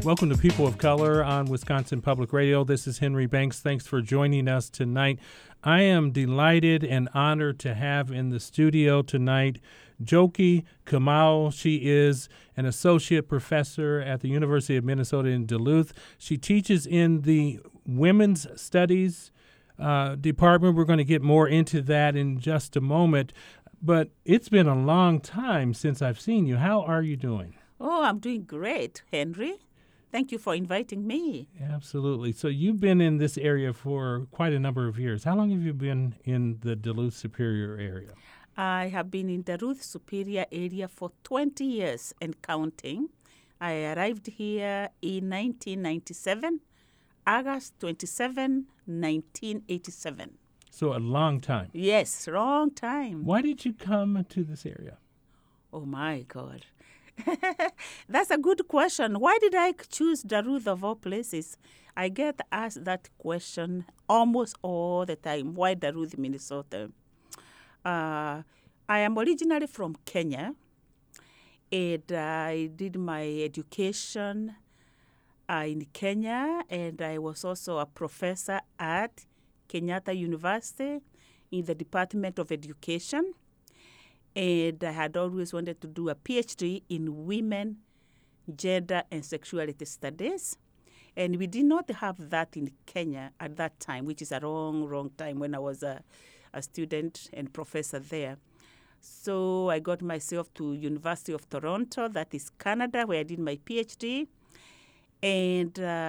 Welcome to People of Color on Wisconsin Public Radio. This is Henry Banks. Thanks for joining us tonight. I am delighted and honored to have in the studio tonight Njoki Kamau. She is an associate professor at the University of Minnesota in Duluth. She teaches in the Women's Studies department. We're going to get more into that in just a moment. But it's been a long time since I've seen you. How are you doing? Oh, I'm doing great, Henry. Thank you for inviting me. Absolutely. So you've been in this area for quite a number of years. How long have you been in the Duluth Superior area? I have been in the Duluth Superior area for 20 years and counting. I arrived here in 1997, August 27, 1987. So a long time. Yes, long time. Why did you come to this area? Oh, my God. That's a good question. Why did I choose Duluth of all places? I get asked that question almost all the time. Why Duluth, Minnesota? I am originally from Kenya, and I did my education in Kenya, and I was also a professor at Kenyatta University in the Department of Education. And I had always wanted to do a PhD in women, gender, and sexuality studies. And we did not have that in Kenya at that time, which is a wrong time when I was a student and professor there. So I got myself to University of Toronto, that is Canada, where I did my PhD. And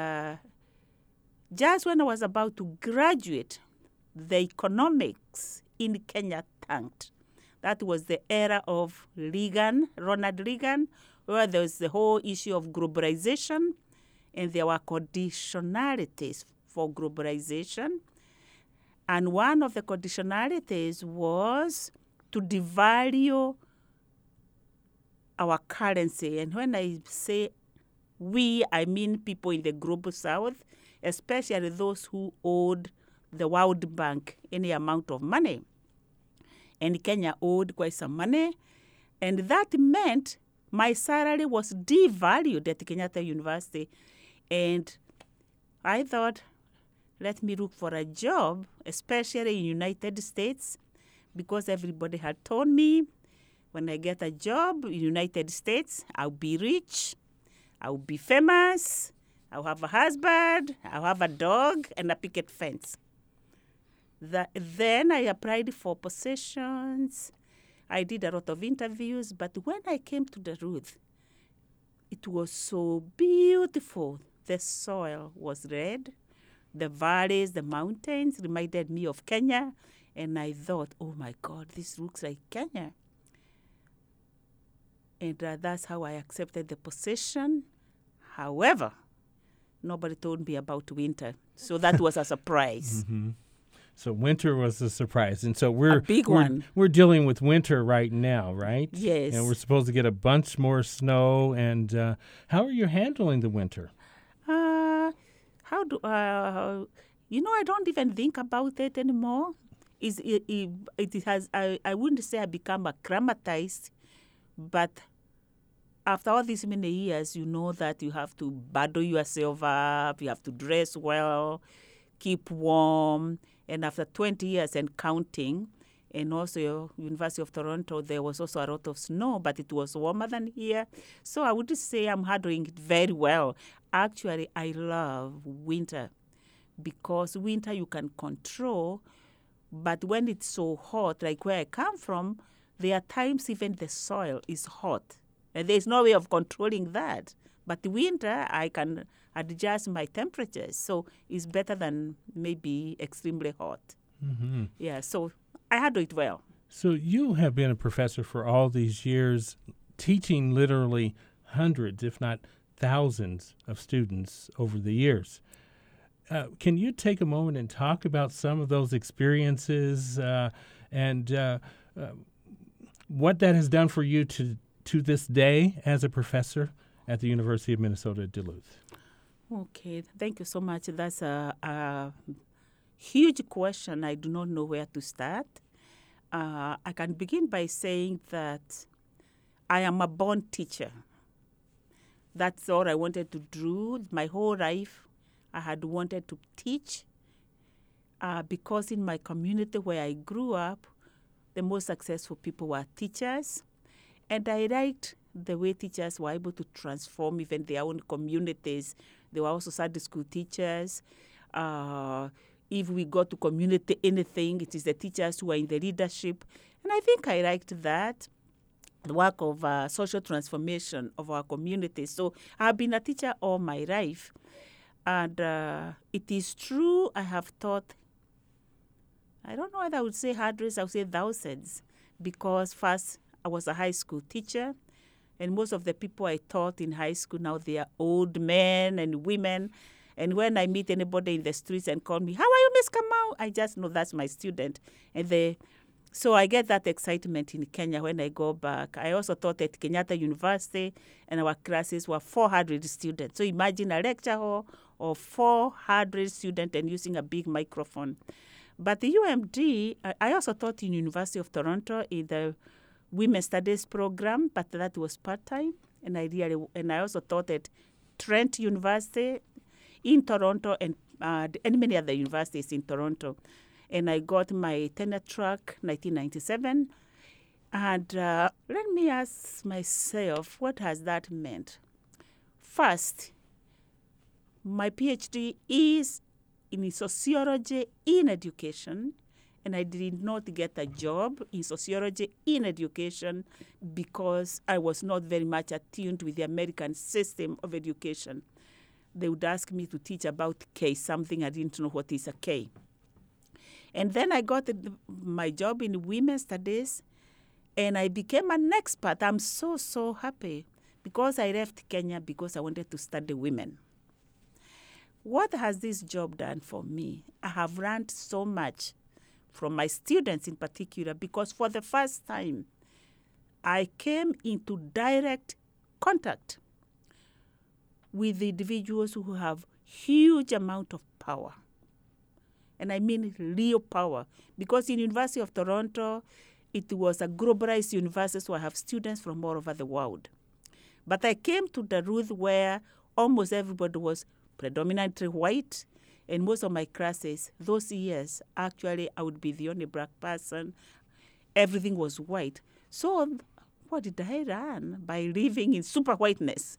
just when I was about to graduate, the economics in Kenya tanked. That was the era of Ronald Reagan, where there was the whole issue of globalization, and there were conditionalities for globalization. And one of the conditionalities was to devalue our currency. And when I say we, I mean people in the global south, especially those who owed the World Bank any amount of money. And Kenya owed quite some money. And that meant my salary was devalued at Kenyatta University. And I thought, let me look for a job, especially in United States, because everybody had told me when I get a job in United States, I'll be rich, I'll be famous, I'll have a husband, I'll have a dog, and a picket fence. Then I applied for positions. I did a lot of interviews. But when I came to Duluth, it was so beautiful. The soil was red. The valleys, the mountains reminded me of Kenya. And I thought, oh, my God, this looks like Kenya. And that's how I accepted the position. However, nobody told me about winter. So that was a surprise. Mm-hmm. So winter was a surprise. And so a big one. We're dealing with winter right now, right? Yes. And we're supposed to get a bunch more snow. And how are you handling the winter? I don't even think about it anymore. I wouldn't say I become acclimatized, but after all these many years, you know that you have to bundle yourself up, you have to dress well, keep warm. And after 20 years and counting, and also University of Toronto, there was also a lot of snow, but it was warmer than here. So I would say I'm handling it very well. Actually, I love winter because winter you can control, but when it's so hot, like where I come from, there are times even the soil is hot. And there's no way of controlling that. But winter, I can adjust my temperatures. So it's better than maybe extremely hot. Mm-hmm. Yeah, so I handle it well. So you have been a professor for all these years, teaching literally hundreds, if not thousands, of students over the years. Can you take a moment and talk about some of those experiences and what that has done for you to this day as a professor at the University of Minnesota at Duluth? Okay, thank you so much. That's a huge question. I do not know where to start. I can begin by saying that I am a born teacher. That's all I wanted to do. My whole life, I had wanted to teach because in my community where I grew up, the most successful people were teachers. And I liked the way teachers were able to transform even their own communities. They were also Sunday school teachers. If we go to community anything, it is the teachers who are in the leadership. And I think I liked that, the work of social transformation of our communities. So I've been a teacher all my life. And it is true, I have taught, I don't know whether I would say hundreds, I would say thousands, because first I was a high school teacher, and most of the people I taught in high school now, they are old men and women. And when I meet anybody in the streets and call me, "How are you, Miss Kamau?" I just know that's my student. And so I get that excitement in Kenya when I go back. I also taught at Kenyatta University, and our classes were 400 students. So imagine a lecture hall of 400 students and using a big microphone. But the UMD, I also taught in University of Toronto in the Women's Studies program, but that was part-time. And I also taught at Trent University in Toronto and many other universities in Toronto. And I got my tenure track 1997. And let me ask myself, what has that meant? First, my PhD is in sociology in education, and I did not get a job in sociology in education because I was not very much attuned with the American system of education. They would ask me to teach about K, something I didn't know what is a K. And then I got my job in women's studies, and I became an expert. I'm so, so happy because I left Kenya because I wanted to study women. What has this job done for me? I have learned so much from my students in particular because for the first time, I came into direct contact with the individuals who have huge amount of power. And I mean real power. Because in University of Toronto, it was a globalized university, so I have students from all over the world. But I came to the Ruth where almost everybody was predominantly white, and most of my classes, those years, actually, I would be the only black person. Everything was white. So what did I learn? By living in super whiteness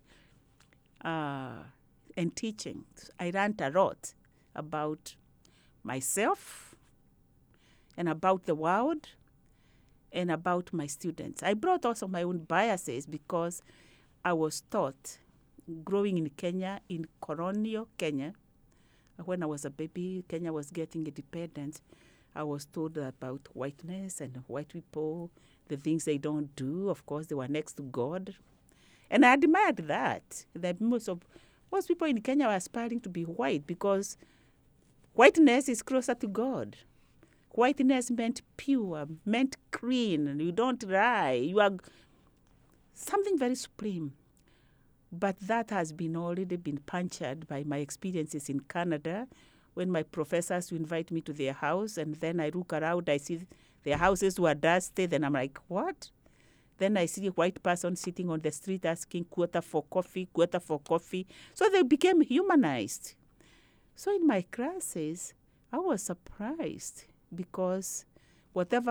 and teaching. I learned a lot about myself and about the world and about my students. I brought also my own biases because I was taught growing in Kenya, in colonial Kenya, when I was a baby, Kenya was getting independence. I was told about whiteness and white people, the things they don't do. Of course, they were next to God. And I admired that most people in Kenya were aspiring to be white because whiteness is closer to God. Whiteness meant pure, meant clean. You don't lie. You are something very supreme. But that has already been punctured by my experiences in Canada when my professors invite me to their house, and then I look around, I see their houses were dusty, then I'm like, what? Then I see a white person sitting on the street asking quarter for coffee. So they became humanized. So in my classes, I was surprised because whatever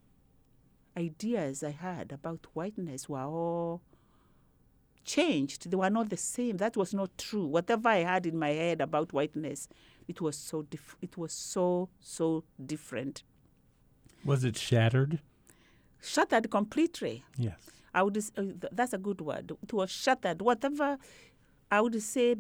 ideas I had about whiteness were all changed. They were not the same. That was not true. Whatever I had in my head about whiteness, it was so so different. Was it shattered? Shattered completely. Yes. I would. That's a good word. It was shattered. Whatever, I would say,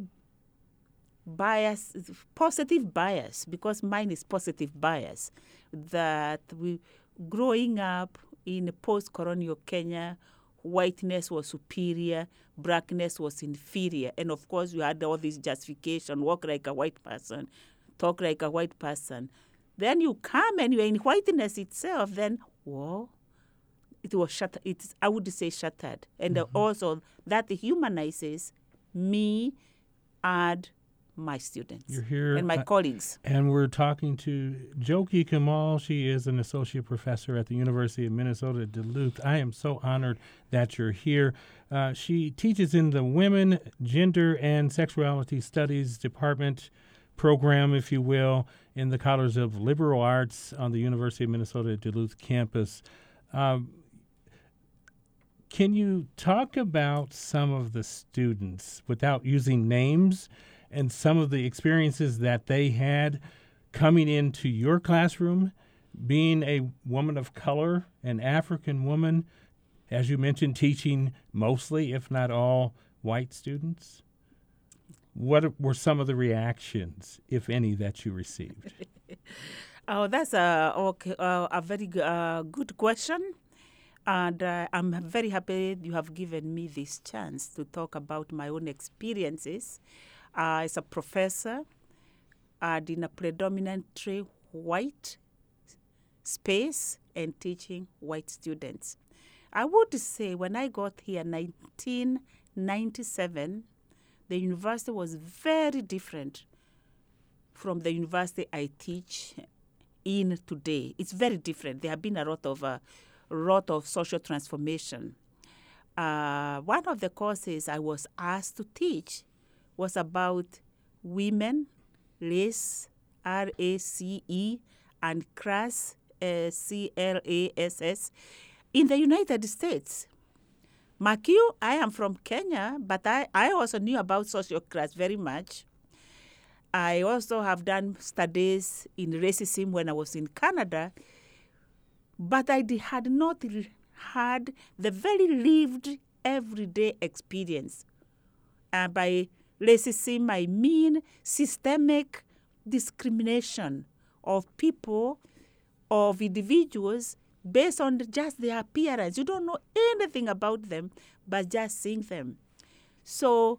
bias, positive bias, because mine is positive bias. That growing up in post-colonial Kenya, whiteness was superior, blackness was inferior. And of course, you had all this justification, walk like a white person, talk like a white person. Then you come and you're in whiteness itself, then, whoa, it was shattered. I would say shattered. And also that humanizes me and my students You're here and my colleagues. And we're talking to Jokey Kamal. She is an associate professor at the University of Minnesota Duluth. I am so honored that you're here. She teaches in the Women, Gender, and Sexuality Studies Department program, if you will, in the College of Liberal Arts on the University of Minnesota Duluth campus. Can you talk about some of the students without using names and some of the experiences that they had coming into your classroom, being a woman of color, an African woman, as you mentioned, teaching mostly, if not all, white students? What were some of the reactions, if any, that you received? Oh, that's a very good question. And I'm very happy you have given me this chance to talk about my own experiences as a professor and in a predominantly white space and teaching white students. I would say when I got here in 1997, the university was very different from the university I teach in today. It's very different. There have been a lot of social transformation. One of the courses I was asked to teach was about women, race, R-A-C-E, and class, C-L-A-S-S, in the United States. Mark you, I am from Kenya, but I also knew about social class very much. I also have done studies in racism when I was in Canada, but I had not had the very lived everyday experience. By racism, I mean systemic discrimination of people, of individuals, based on just their appearance. You don't know anything about them, but just seeing them. So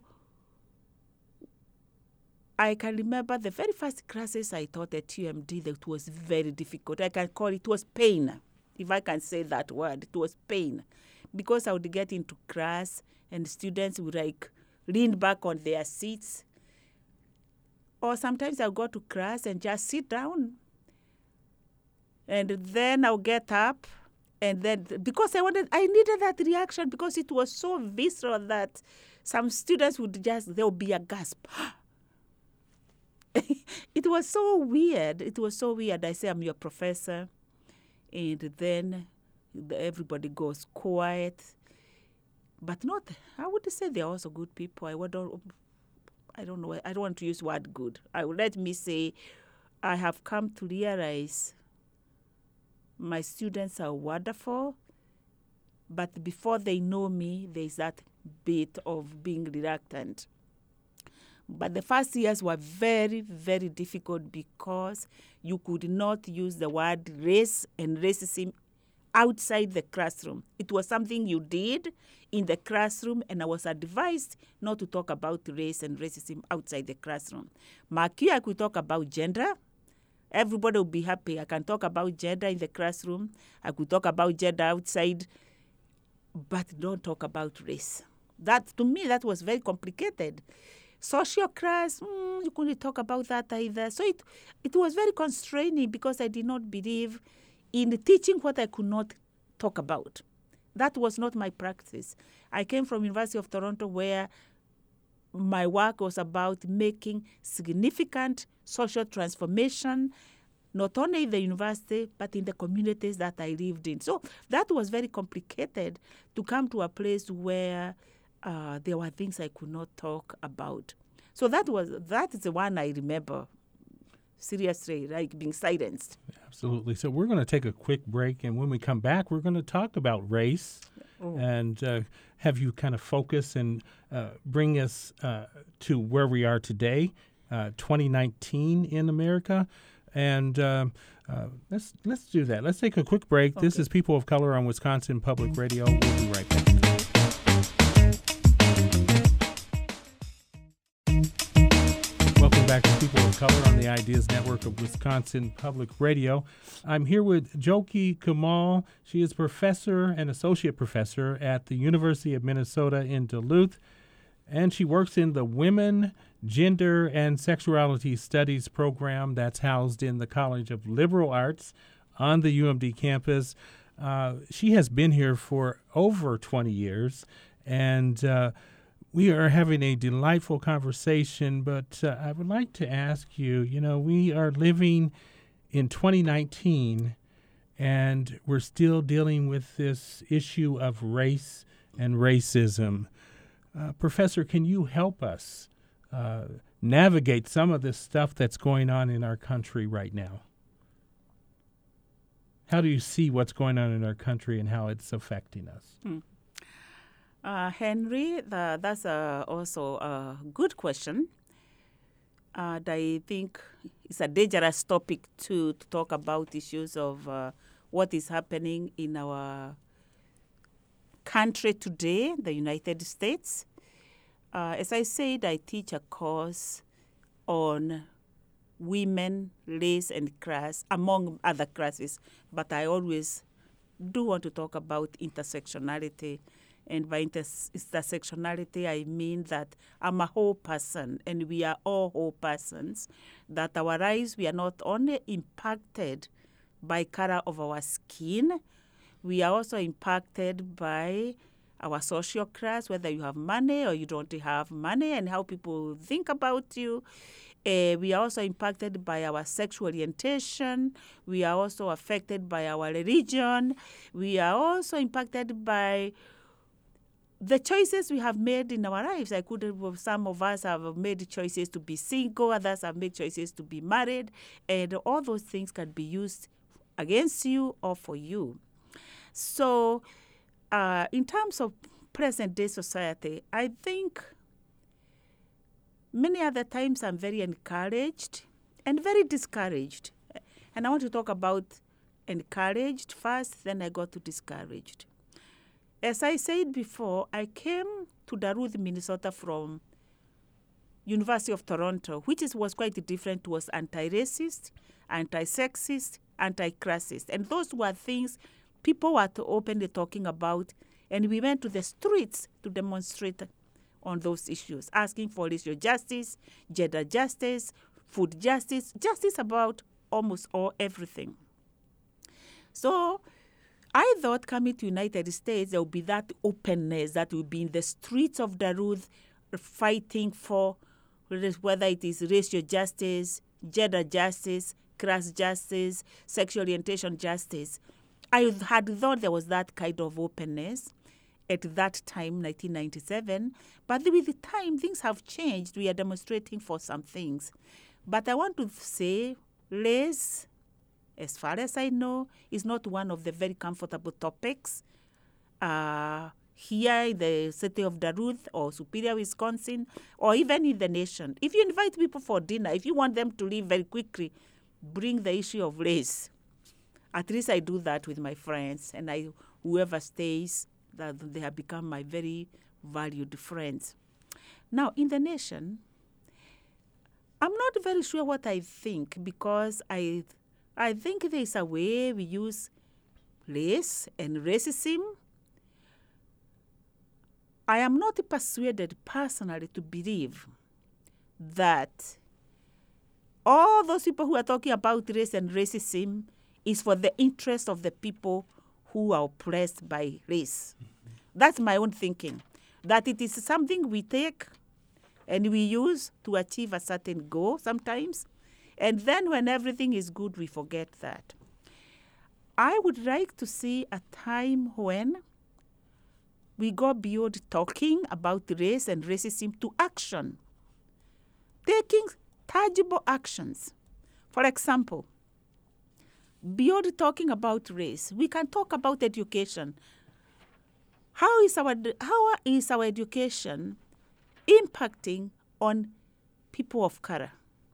I can remember the very first classes I taught at UMD that was very difficult. I can call it was pain, if I can say that word. It was pain. Because I would get into class and students would lean back on their seats. Or sometimes I'll go to class and just sit down. And then I'll get up. And then, because I needed that reaction because it was so visceral that some students there'll be a gasp. It was so weird. I say, I'm your professor. And then everybody goes quiet. But I would say they're also good people. I don't know. I don't want to use the word good. Let me say, I have come to realize my students are wonderful. But before they know me, there's that bit of being reluctant. But the first years were very, very difficult because you could not use the word race and racism outside the classroom. It was something you did in the classroom, and I was advised not to talk about race and racism outside the classroom. Mark you, I could talk about gender. Everybody will be happy. I can talk about gender in the classroom. I could talk about gender outside, but don't talk about race. To me, that was very complicated. Social class, you couldn't talk about that either. So it was very constraining because I did not believe in teaching what I could not talk about. That was not my practice. I came from University of Toronto where my work was about making significant social transformation, not only in the university, but in the communities that I lived in. So that was very complicated to come to a place where there were things I could not talk about. So that is the one I remember seriously, being silenced. Absolutely. So we're going to take a quick break, and when we come back, we're going to talk about race and have you kind of focus and bring us to where we are today, 2019 in America. And let's do that. Let's take a quick break. Okay. This is People of Color on Wisconsin Public Radio. We'll be right back. Welcome back to People of Color on the Ideas Network of Wisconsin Public Radio. I'm here with Jokey Kamal. She is professor and associate professor at the University of Minnesota in Duluth. and she works in the Women, Gender, and Sexuality Studies program that's housed in the College of Liberal Arts on the UMD campus. She has been here for over 20 years, and we are having a delightful conversation, but I would like to ask you, we are living in 2019, and we're still dealing with this issue of race and racism. Professor, can you help us navigate some of this stuff that's going on in our country right now? How do you see what's going on in our country and how it's affecting us? Henry, that's also a good question. And I think it's a dangerous topic to talk about issues of what is happening in our country today, the United States. As I said, I teach a course on women, race, and class, among other classes, but I always do want to talk about intersectionality. And by intersectionality, I mean that I'm a whole person, and we are all whole persons, that our lives, we are not only impacted by color of our skin, we are also impacted by our social class, whether you have money or you don't have money, and how people think about you. We are also impacted by our sexual orientation. We are also affected by our religion. We are also impacted by the choices we have made in our lives. Some of us have made choices to be single, others have made choices to be married, and all those things can be used against you or for you. So, in terms of present-day society, I think many other times I'm very encouraged and very discouraged. And I want to talk about encouraged first, then I go to discouraged. As I said before, I came to Duluth, Minnesota from University of Toronto, which was quite different. It was anti-racist, anti-sexist, anti-classist. And those were things people were openly talking about. And we went to the streets to demonstrate on those issues, asking for racial justice, gender justice, food justice, justice about almost everything. So I thought coming to United States, there would be that openness that would be in the streets of Duluth fighting for whether it is racial justice, gender justice, class justice, sexual orientation justice. I had thought there was that kind of openness at that time, 1997. But with time, things have changed. We are demonstrating for some things. But I want to say race, as far as I know, is not one of the very comfortable topics here in the city of Duluth or Superior, Wisconsin, or even in the nation. If you invite people for dinner, if you want them to leave very quickly, bring the issue of race. At least I do that with my friends, and whoever stays, that they have become my very valued friends. Now, in the nation, I'm not very sure what I think, because I think there is a way we use race and racism. I am not persuaded personally to believe that all those people who are talking about race and racism is for the interest of the people who are oppressed by race. That's my own thinking, that it is something we take and we use to achieve a certain goal sometimes, and then when everything is good, we forget that. I would like to see a time when we go beyond talking about race and racism to action, taking tangible actions. For example, beyond talking about race, we can talk about education. How is our education impacting on people of color?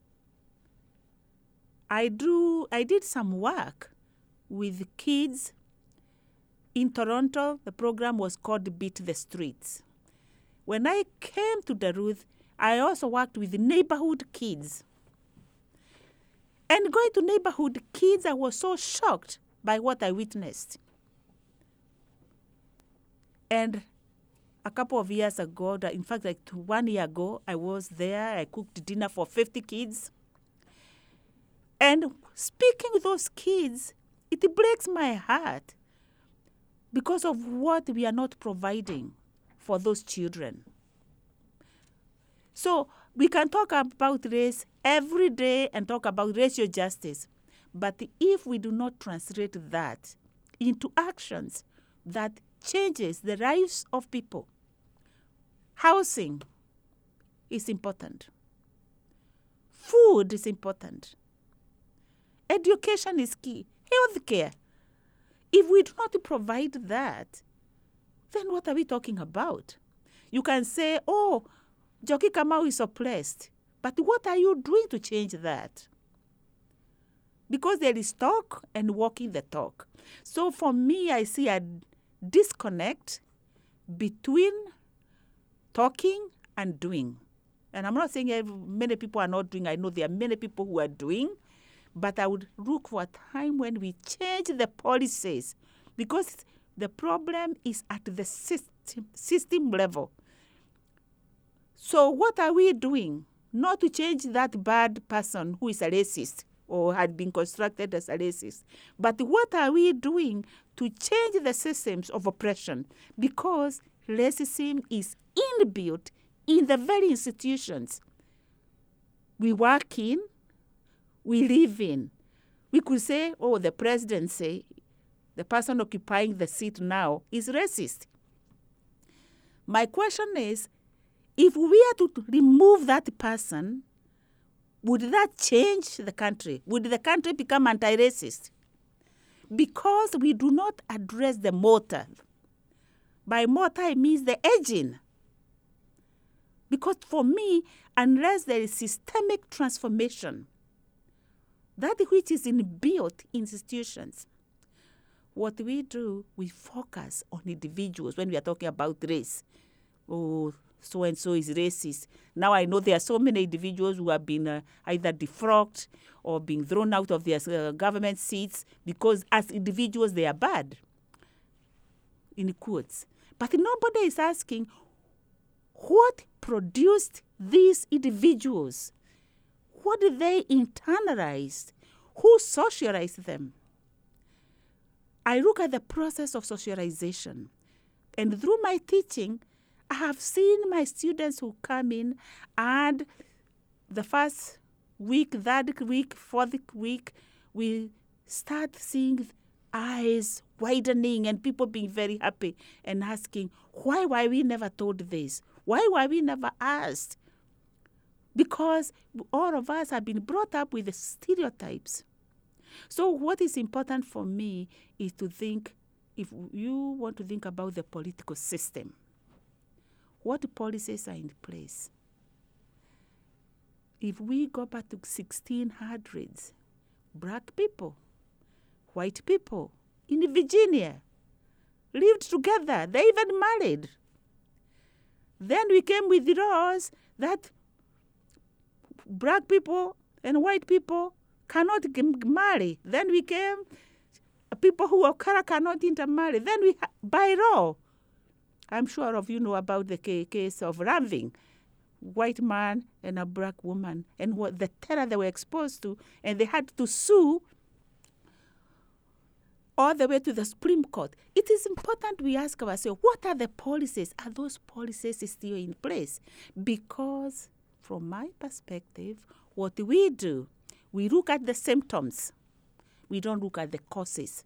I did some work with kids in Toronto. The program was called Beat the Streets. When I came to Duluth, I also worked with neighborhood kids. And going to neighborhood kids, I was so shocked by what I witnessed. And a couple of years ago, in fact, like 1 year ago, I was there. I cooked dinner for 50 kids. And speaking of those kids, it breaks my heart because of what we are not providing for those children. So we can talk about race every day and talk about racial justice. But if we do not translate that into actions that changes the lives of people, housing is important. Food is important. Education is key. Healthcare. If we do not provide that, then what are we talking about? You can say, oh, Njoki Kamau is oppressed. But what are you doing to change that? Because there is talk and walking the talk. So for me, I see a disconnect between talking and doing. And I'm not saying many people are not doing. I know there are many people who are doing. But I would look for a time when we change the policies, because the problem is at the system level. So what are we doing? Not to change that bad person who is a racist or had been constructed as a racist, but what are we doing to change the systems of oppression? Because racism is inbuilt in the very institutions we work in, we live in. We could say, oh, the presidency, the person occupying the seat now, is racist. My question is, if we are to remove that person, would that change the country? Would the country become anti-racist? Because we do not address the motor. By motor, it means the engine. Because for me, unless there is systemic transformation, that which is inbuilt in institutions, what we do, we focus on individuals when we are talking about race. Oh, so-and-so is racist. Now I know there are so many individuals who have been either defrocked or being thrown out of their government seats because as individuals they are bad, in quotes. But nobody is asking what produced these individuals. What did they internalize? Who socialized them? I look at the process of socialization. And through my teaching, I have seen my students who come in and the first week, third week, fourth week, we start seeing eyes widening and people being very happy and asking, why were we never told this? Why were we never asked? Because all of us have been brought up with the stereotypes. So what is important for me is to think, if you want to think about the political system, what policies are in place? If we go back to 1600s, black people, white people in Virginia lived together. They even married. Then we came with the laws that black people and white people cannot marry. Then we came, people who are color cannot intermarry. Then we, by law, I'm sure of you know about the case of Ramving, white man and a black woman, and what the terror they were exposed to, and they had to sue all the way to the Supreme Court. It is important we ask ourselves, what are the policies? Are those policies still in place? Because from my perspective, what we do, we look at the symptoms. We don't look at the causes.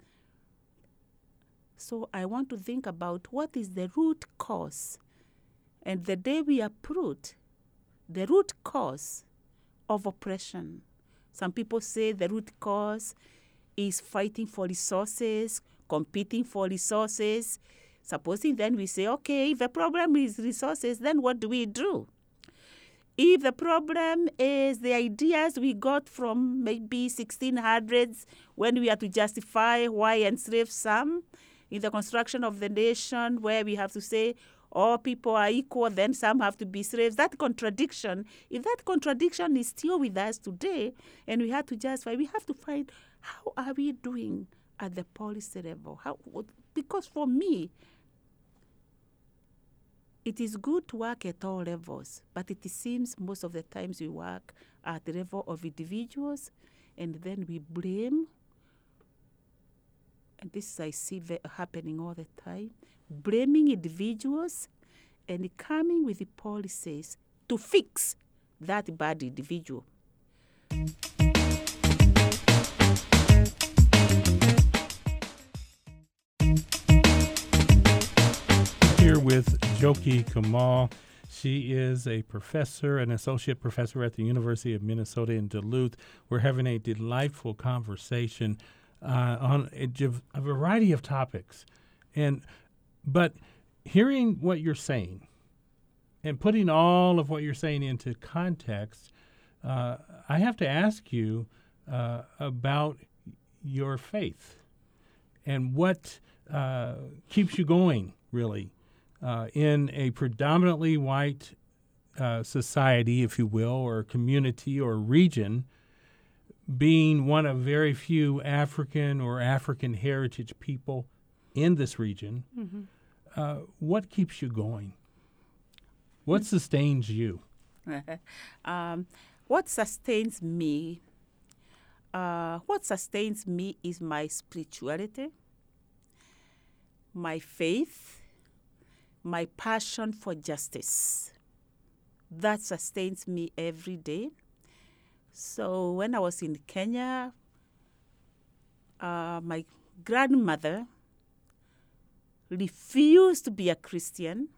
So I want to think about what is the root cause. And the day we uproot the root cause of oppression, some people say the root cause is fighting for resources, competing for resources. Supposing then we say, okay, if the problem is resources, then what do we do? If the problem is the ideas we got from maybe 1600s when we had to justify why enslave some, in the construction of the nation where we have to say all people are equal, then some have to be slaves, that contradiction, if that contradiction is still with us today and we have to justify, we have to find how are we doing at the policy level? Because for me, it is good to work at all levels, but it seems most of the times we work at the level of individuals, and then we blame. And this I see happening all the time, blaming individuals and coming with the policies to fix that bad individual. Here with Njoki Kamal. She is a professor, an associate professor at the University of Minnesota in Duluth. We're having a delightful conversation on a variety of topics. But hearing what you're saying and putting all of what you're saying into context, I have to ask you about your faith and what keeps you going, really, in a predominantly white society, if you will, or community or region, being one of very few African or African heritage people in this region. Mm-hmm. What keeps you going? What sustains you? What sustains me? What sustains me is my spirituality, my faith, my passion for justice. That sustains me every day. So when I was in Kenya, my grandmother refused to be a Christian.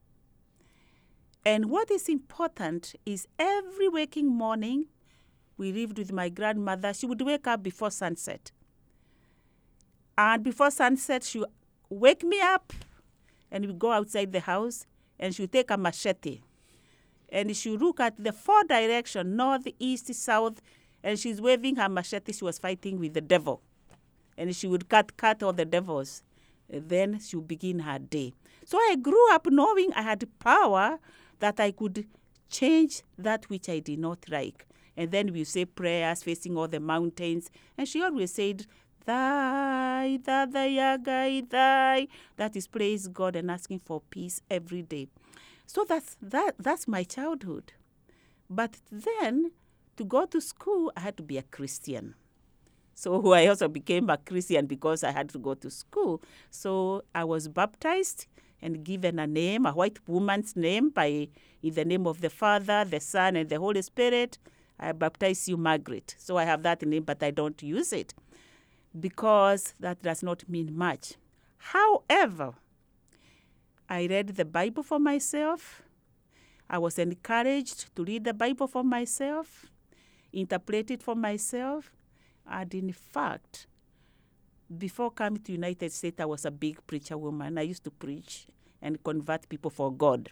And what is important is every waking morning, we lived with my grandmother. She would wake up before sunset. And before sunset, she would wake me up, and we go outside the house, and she would take a machete. And she would look at the 4 directions, north, east, south, and she's waving her machete. She was fighting with the devil. And she would cut all the devils. And then she would begin her day. So I grew up knowing I had power that I could change that which I did not like. And then we say prayers facing all the mountains. And she always said, Thy, thy. That is praise God and asking for peace every day. So that's my childhood. But then to go to school, I had to be a Christian. So I also became a Christian because I had to go to school. So I was baptized and given a name, a white woman's name, in the name of the Father, the Son, and the Holy Spirit. I baptize you, Margaret. So I have that name, but I don't use it because that does not mean much. However, I read the Bible for myself. I was encouraged to read the Bible for myself, interpret it for myself. And in fact, before coming to the United States, I was a big preacher woman. I used to preach and convert people for God.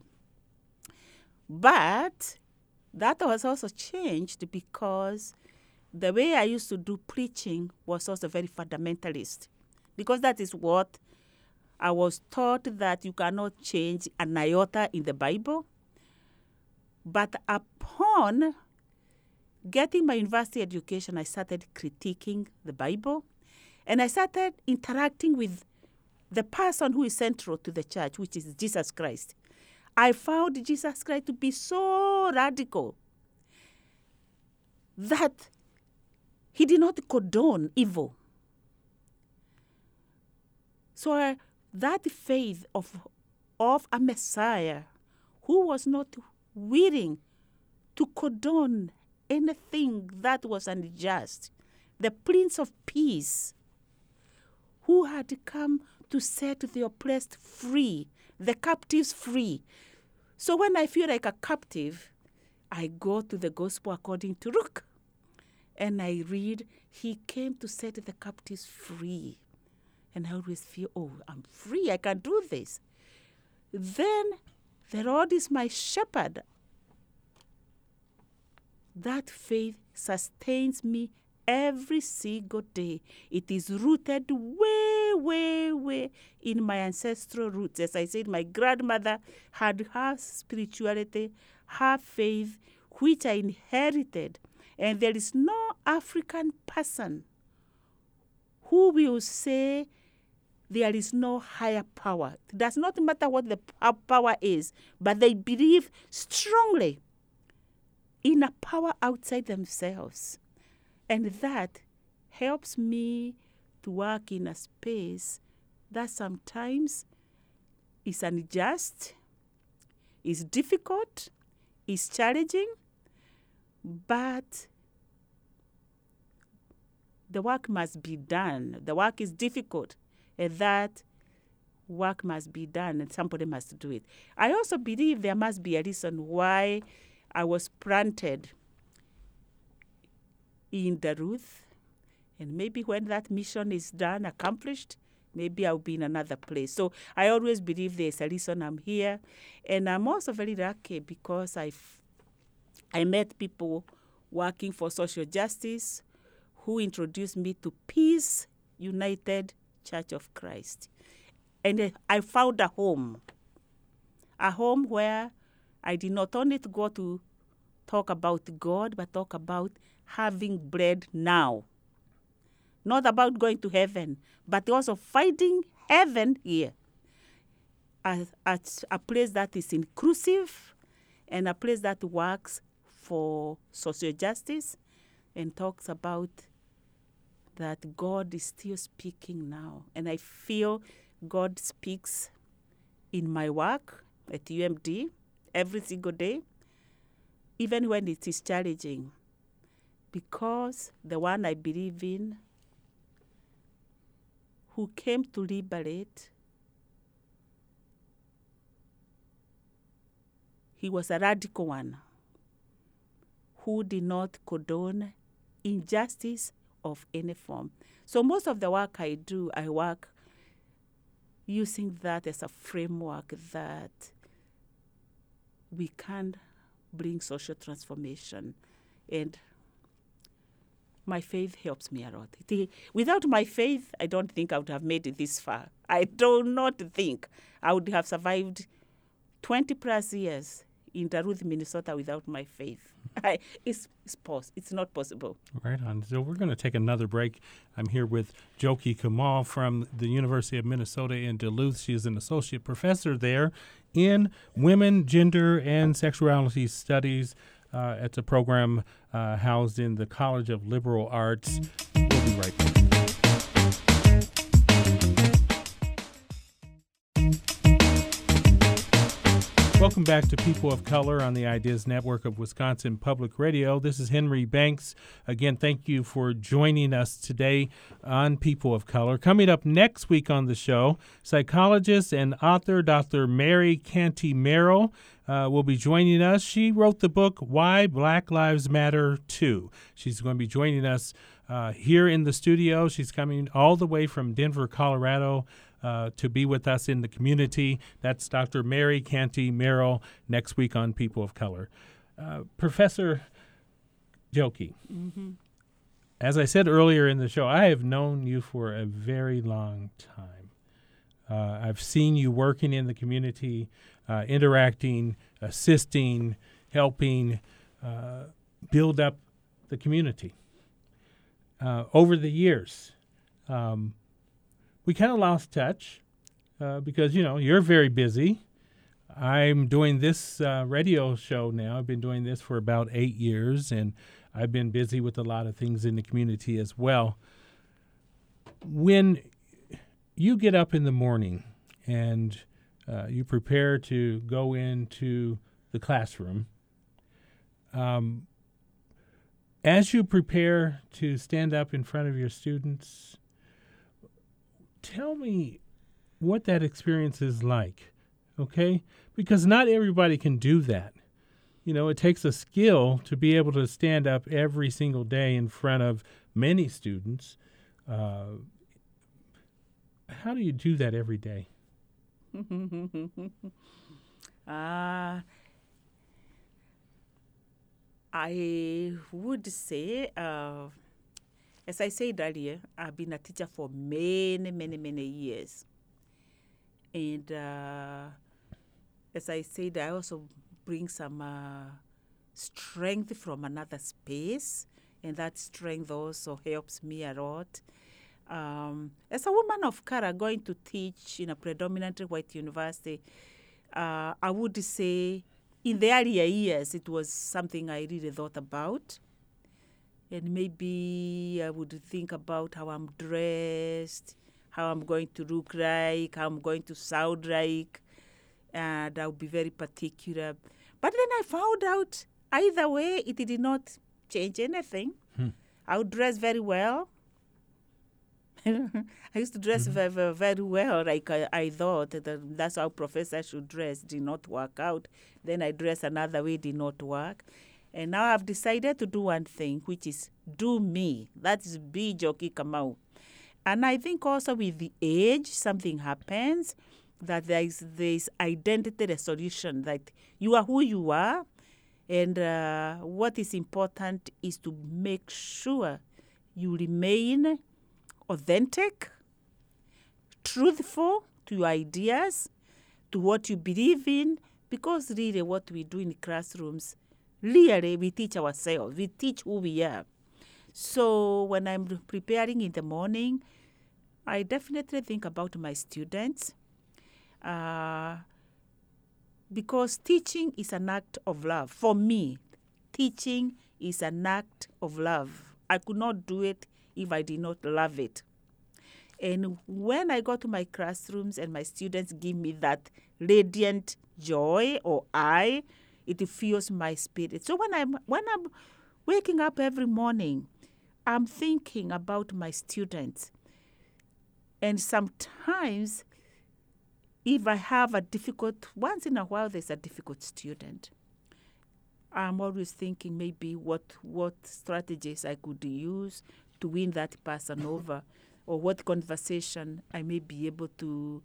But that was also changed because the way I used to do preaching was also very fundamentalist. Because that is what I was taught, that you cannot change an iota in the Bible. But upon getting my university education, I started critiquing the Bible. And I started interacting with the person who is central to the church, which is Jesus Christ. I found Jesus Christ to be so radical that he did not condone evil. So that faith of a Messiah who was not willing to condone anything that was unjust, the Prince of Peace, who had come to set the oppressed free, the captives free. So when I feel like a captive, I go to the Gospel according to Luke, and I read, he came to set the captives free. And I always feel, I'm free, I can do this. Then the Lord is my shepherd. That faith sustains me every single day. It is rooted way in my ancestral roots. As I said, my grandmother had her spirituality, her faith, which I inherited. And there is no African person who will say there is no higher power. It does not matter what the power is, but they believe strongly in a power outside themselves. And that helps me to work in a space that sometimes is unjust, is difficult, is challenging, but the work must be done. The work is difficult, and that work must be done, and somebody must do it. I also believe there must be a reason why I was planted in Duluth, and maybe when that mission is done, accomplished, maybe I'll be in another place. So I always believe there's a reason I'm here, and I'm also very lucky because I met people working for social justice who introduced me to Peace United Church of Christ. And I found a home where I did not only to go to talk about God, but talk about having bread now. Not about going to heaven, but also finding heaven here. At a place that is inclusive and a place that works for social justice and talks about that God is still speaking now. And I feel God speaks in my work at UMD every single day, even when it is challenging, because the one I believe in, who came to liberate, he was a radical one who did not condone injustice of any form. So most of the work I do, I work using that as a framework that we can bring social transformation. And my faith helps me a lot. Without my faith, I don't think I would have made it this far. I do not think I would have survived 20 plus years in Duluth, Minnesota without my faith. It's not possible. Right on. So we're going to take another break. I'm here with Jokey Kamal from the University of Minnesota in Duluth. She is an associate professor there in women, gender, and sexuality studies. It's a program housed in the College of Liberal Arts. We'll be right back. Welcome back to People of Color on the Ideas Network of Wisconsin Public Radio. This is Henry Banks. Again, thank you for joining us today on People of Color. Coming up next week on the show, psychologist and author Dr. Mary Canty Merrill will be joining us. She wrote the book, Why Black Lives Matter Too. She's going to be joining us here in the studio. She's coming all the way from Denver, Colorado, to be with us in the community. That's Dr. Mary Canty Merrill next week on People of Color. Professor Jokey, as I said earlier in the show, I have known you for a very long time. I've seen you working in the community, interacting, assisting, helping build up the community. Over the years, we kind of lost touch because, you're very busy. I'm doing this radio show now. I've been doing this for about 8 years, and I've been busy with a lot of things in the community as well. When you get up in the morning and you prepare to go into the classroom, as you prepare to stand up in front of your students, tell me what that experience is like, okay? Because not everybody can do that. It takes a skill to be able to stand up every single day in front of many students. How do you do that every day? I would say, as I said earlier, I've been a teacher for many, many, many years. And as I said, I also bring some strength from another space, and that strength also helps me a lot. As a woman of color going to teach in a predominantly white university, I would say in the earlier years, it was something I really thought about. And maybe I would think about how I'm dressed, how I'm going to look like, how I'm going to sound like, and I would be very particular. But then I found out either way, it did not change anything. I would dress very well. I used to dress very, very well. Like I thought that's how professors should dress. Did not work out. Then I dress another way. Did not work. And now I've decided to do one thing, which is do me. That is be Njoki Kamau. And I think also with the age, something happens that there is this identity resolution, that you are who you are. And what is important is to make sure you remain authentic, truthful to your ideas, to what you believe in, because really what we do in classrooms, really we teach ourselves, we teach who we are. So when I'm preparing in the morning, I definitely think about my students, because teaching is an act of love. For me, teaching is an act of love. I could not do it if I did not love it. And when I go to my classrooms and my students give me that radiant joy or it fuels my spirit. So when I'm waking up every morning, I'm thinking about my students. And sometimes, if I have once in a while there's a difficult student, I'm always thinking maybe what strategies I could use to win that person over, or what conversation I may be able to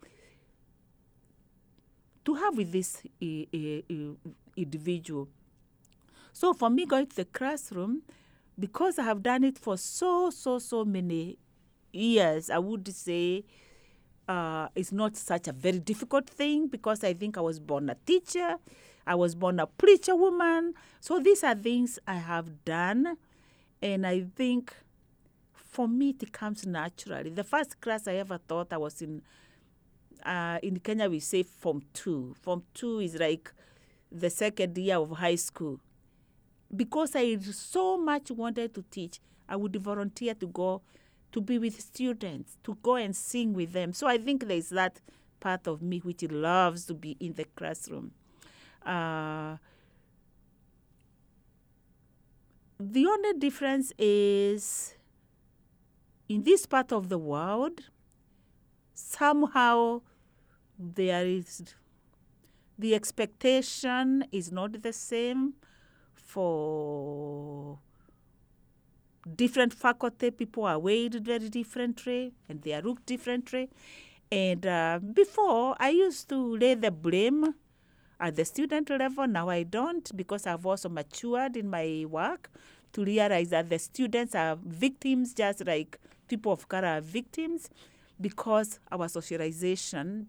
have with this individual. So for me, going to the classroom, because I have done it for so many years, I would say it's not such a very difficult thing, because I think I was born a teacher, I was born a preacher woman. So these are things I have done, and I think for me it comes naturally. The first class I ever taught, I was in Kenya we say Form 2. Form 2 is like the second year of high school. Because I so much wanted to teach, I would volunteer to go to be with students, to go and sing with them. So I think there's that part of me which loves to be in the classroom. The only difference is, in this part of the world, somehow there is the expectation is not the same for different faculty. People are weighed very differently and they are looked differently. And before, I used to lay the blame at the student level. Now I don't, because I've also matured in my work to realize that the students are victims just like people of color are victims because of our socialization.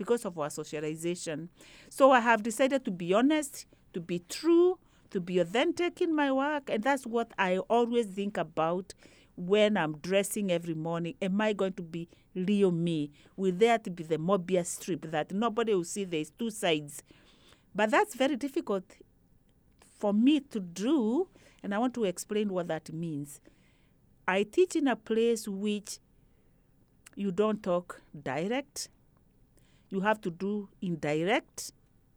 So I have decided to be honest, to be true, to be authentic in my work, and that's what I always think about when I'm dressing every morning. Am I going to be real me? Will there to be the Mobius strip that nobody will see there's two sides? But that's very difficult for me to do, and I want to explain what that means. I teach in a place which you don't talk direct. You have to do indirect.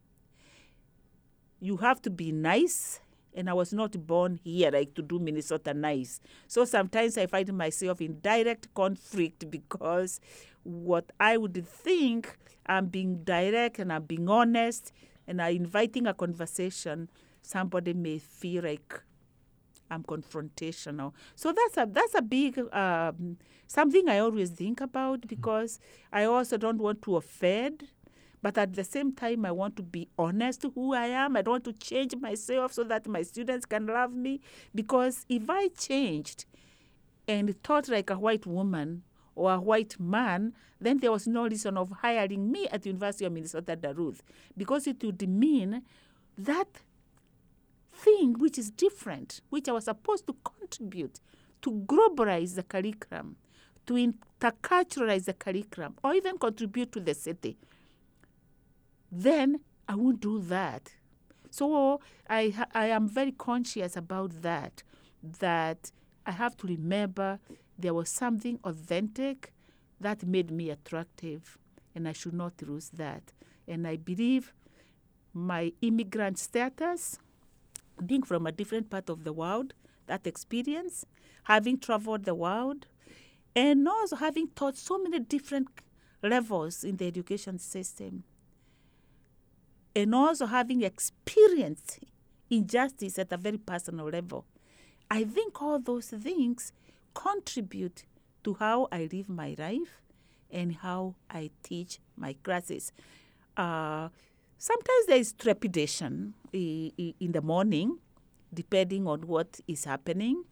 You have to be nice. And I was not born here like to do Minnesota nice. So sometimes I find myself in direct conflict because what I would think I'm being direct and I'm being honest and I'm inviting a conversation, somebody may feel like I'm confrontational. So that's a big something I always think about, because I also don't want to offend, but at the same time I want to be honest to who I am. I don't want to change myself so that my students can love me, because if I changed and thought like a white woman or a white man, then there was no reason of hiring me at the University of Minnesota Duluth, because it would mean that thing which is different, which I was supposed to contribute to globalize the curriculum, to interculturalize the curriculum or even contribute to the city, then I won't do that. So I am very conscious about that I have to remember there was something authentic that made me attractive, and I should not lose that. And I believe my immigrant status, being from a different part of the world, that experience, having traveled the world, and also having taught so many different levels in the education system, and also having experienced injustice at a very personal level, I think all those things contribute to how I live my life and how I teach my classes. Sometimes there is trepidation in the morning, depending on what is happening,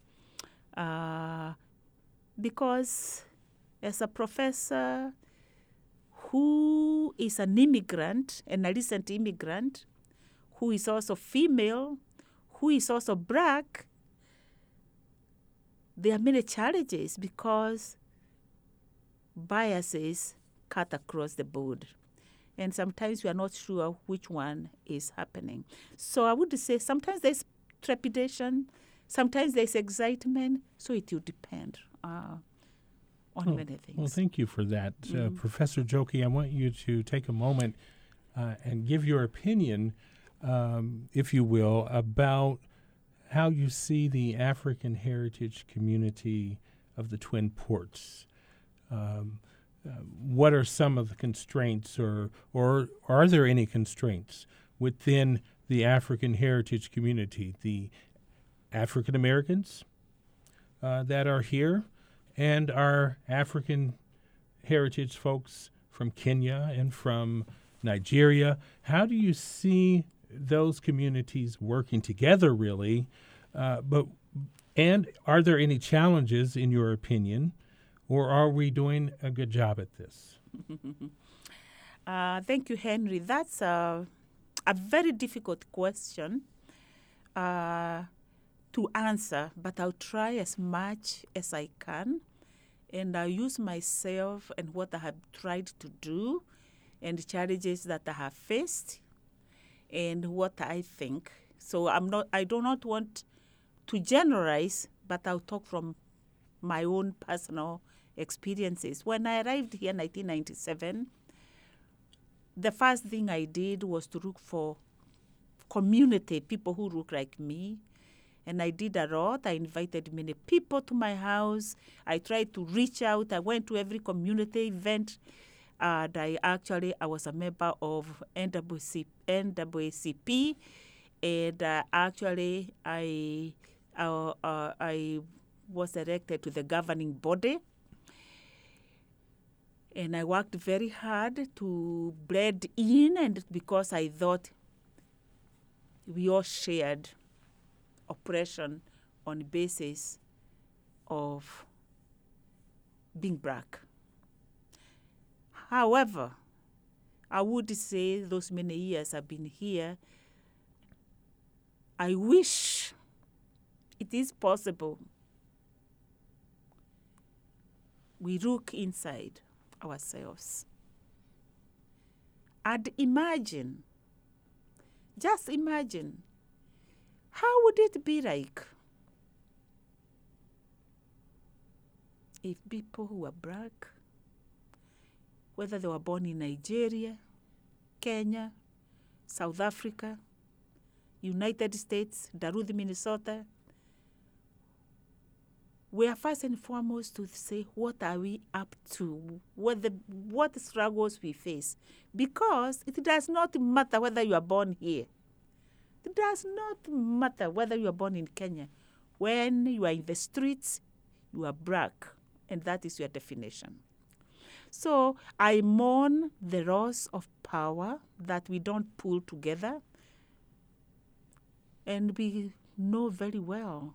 because as a professor who is an immigrant, and a recent immigrant, who is also female, who is also black, there are many challenges because biases cut across the board. And sometimes we are not sure which one is happening. So I would say sometimes there's trepidation, sometimes there's excitement, so it will depend on many things. Well, thank you for that. Professor Njoki, I want you to take a moment and give your opinion, if you will, about how you see the African heritage community of the Twin Ports. What are some of the constraints, or are there any constraints within the African heritage community, the African Americans that are here, and our African heritage folks from Kenya and from Nigeria? How do you see those communities working together, really? And are there any challenges, in your opinion, or are we doing a good job at this? Thank you, Henry. That's a very difficult question to answer, but I'll try as much as I can, and I'll use myself and what I have tried to do and the challenges that I have faced and what I think. So I do not want to generalize, but I'll talk from my own personal experiences. When I arrived here in 1997, the first thing I did was to look for community, people who look like me. And I did a lot. I invited many people to my house. I tried to reach out. I went to every community event. And I was a member of NAACP. And I was elected to the governing body. And I worked very hard to blend in, and because I thought we all shared oppression on the basis of being black. However, I would say those many years I've been here, I wish it is possible we look inside ourselves and imagine, just imagine, how would it be like if people who are black, whether they were born in Nigeria, Kenya, South Africa, United States, Duluth, Minnesota, we are first and foremost to say, what are we up to? What struggles we face? Because it does not matter whether you are born here. It does not matter whether you are born in Kenya. When you are in the streets, you are black, and that is your definition. So I mourn the loss of power that we don't pull together. And we know very well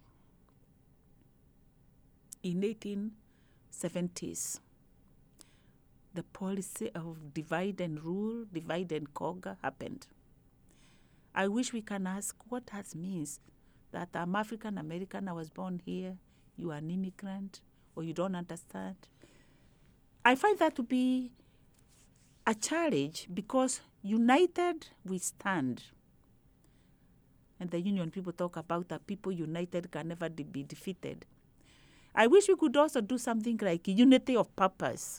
in 1870s, the policy of divide and rule, divide and conquer happened. I wish we can ask what that means, that I'm African American, I was born here, you are an immigrant, or you don't understand. I find that to be a challenge because united we stand. And the union people talk about that people united can never be defeated. I wish we could also do something like unity of purpose.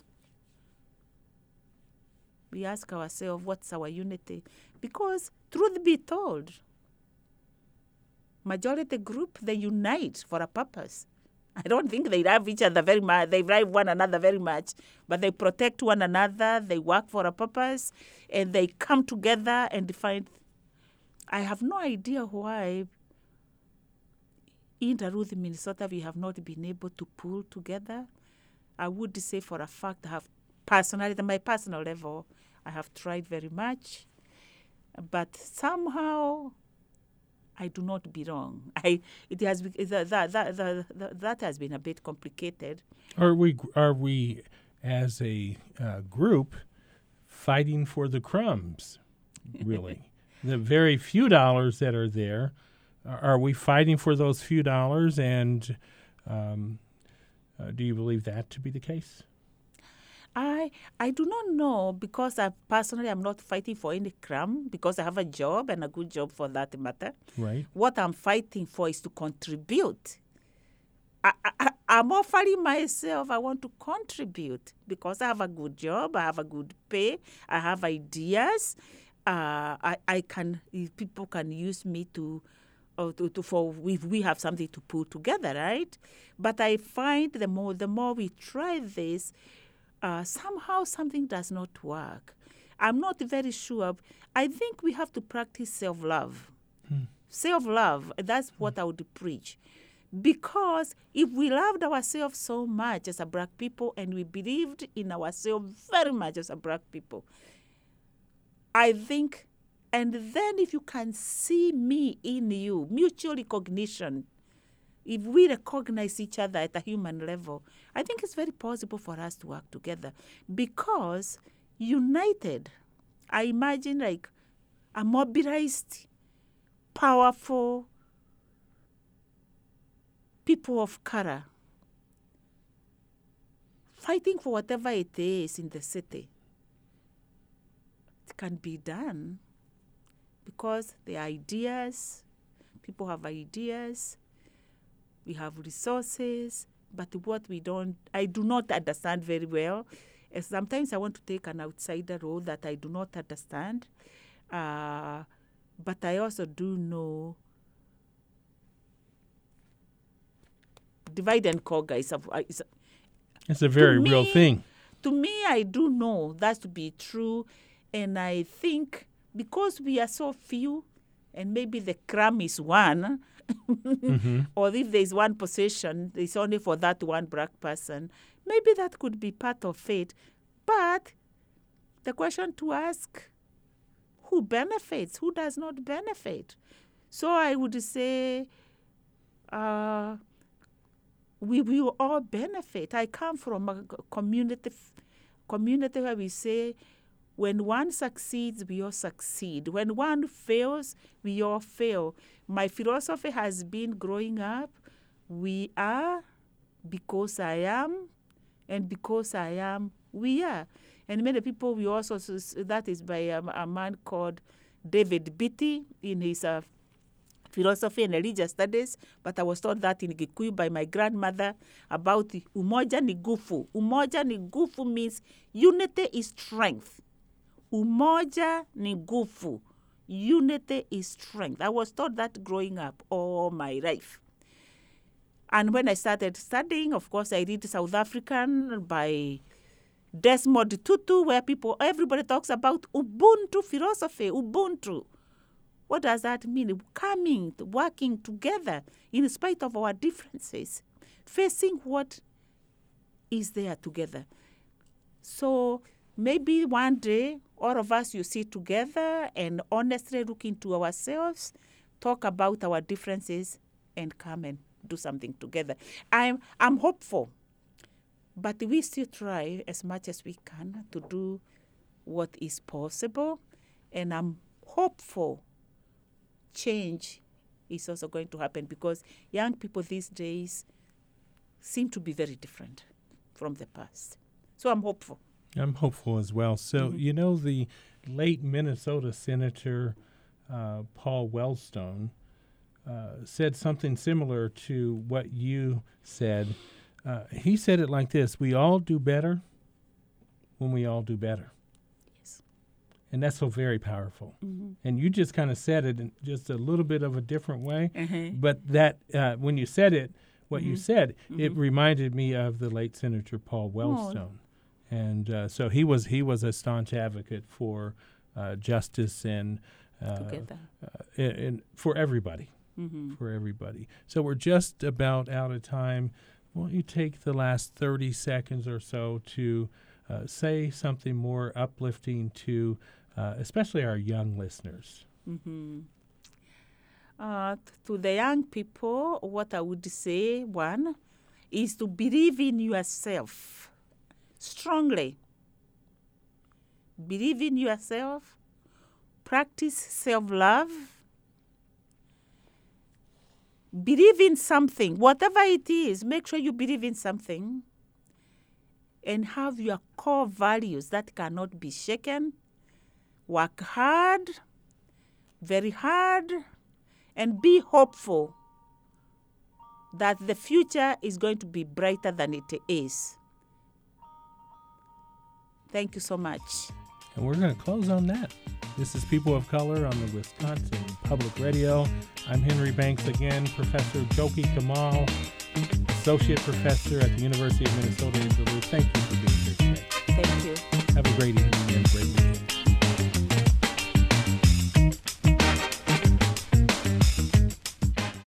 We ask ourselves, what's our unity? Because truth be told, majority group, they unite for a purpose. I don't think they love each other very much. They love one another very much, but they protect one another. They work for a purpose, and they come together and find. I have no idea why in Duluth, Minnesota, we have not been able to pull together. I would say for a fact, I have personally, at my personal level, I have tried very much, but somehow I do not belong. That has been a bit complicated. Are we as a group fighting for the crumbs? Really, the very few dollars that are there. Are we fighting for those few dollars? And do you believe that to be the case? I do not know because personally I'm not fighting for any crumb because I have a job and a good job for that matter. Right. What I'm fighting for is to contribute. I'm offering myself, I want to contribute because I have a good job, I have a good pay, I have ideas. People can use me if we have something to pull together, right? But I find the more we try this, somehow something does not work. I'm not very sure. I think we have to practice self-love. Self-love, that's what I would preach. Because if we loved ourselves so much as a Black people and we believed in ourselves very much as a Black people, I think, and then if you can see me in you, mutual recognition, if we recognize each other at a human level, I think it's very possible for us to work together. Because united, I imagine like a mobilized, powerful people of color fighting for whatever it is in the city. It can be done because the ideas, people have ideas, we have resources, but what I do not understand very well. And sometimes I want to take an outsider role that I do not understand. But I also do know divide and conquer is it's a very real thing. To me, I do know that to be true. And I think because we are so few, and maybe the crumb is one, or if there's one position, it's only for that one Black person, maybe that could be part of it. But the question to ask, who benefits? Who does not benefit? So I would say we will all benefit. I come from a community where we say, when one succeeds, we all succeed. When one fails, we all fail. My philosophy has been growing up, we are because I am, and because I am, we are. And many people, we also, that is by a man called David Beatty in his philosophy and religious studies, but I was taught that in Gikuyu by my grandmother about umoja ni nguvu. Umoja ni nguvu means unity is strength. Umoja ni nguvu. Unity is strength. I was taught that growing up all my life. And when I started studying, of course, I read South African by Desmond Tutu, where everybody talks about Ubuntu philosophy, Ubuntu. What does that mean? Coming, working together in spite of our differences, facing what is there together. So maybe one day, all of us, you sit together and honestly look into ourselves, talk about our differences, and come and do something together. I'm hopeful, but we still try as much as we can to do what is possible, and I'm hopeful change is also going to happen because young people these days seem to be very different from the past. So I'm hopeful. I'm hopeful as well. So, you know, the late Minnesota Senator Paul Wellstone said something similar to what you said. He said it like this: we all do better when we all do better. Yes. And that's so very powerful. And you just kind of said it in just a little bit of a different way. But that when you said it, what you said, it reminded me of the late Senator Paul Wellstone. And so he was a staunch advocate for justice and for everybody. For everybody. So we're just about out of time. Won't you take the last 30 seconds or so to say something more uplifting to especially our young listeners? To the young people, what I would say, one, is to believe in yourself strongly. Believe in yourself. Practice self-love. Believe in something, whatever it is. Make sure you believe in something and have your core values that cannot be shaken. Work hard, very hard, and be hopeful that the future is going to be brighter than it is. Thank you so much. And we're going to close on that. This is People of Color on the Wisconsin Public Radio. I'm Henry Banks again, Professor Joki Kamal, Associate Professor at the University of Minnesota in Duluth. Thank you for being here today. Thank you. Have a great evening.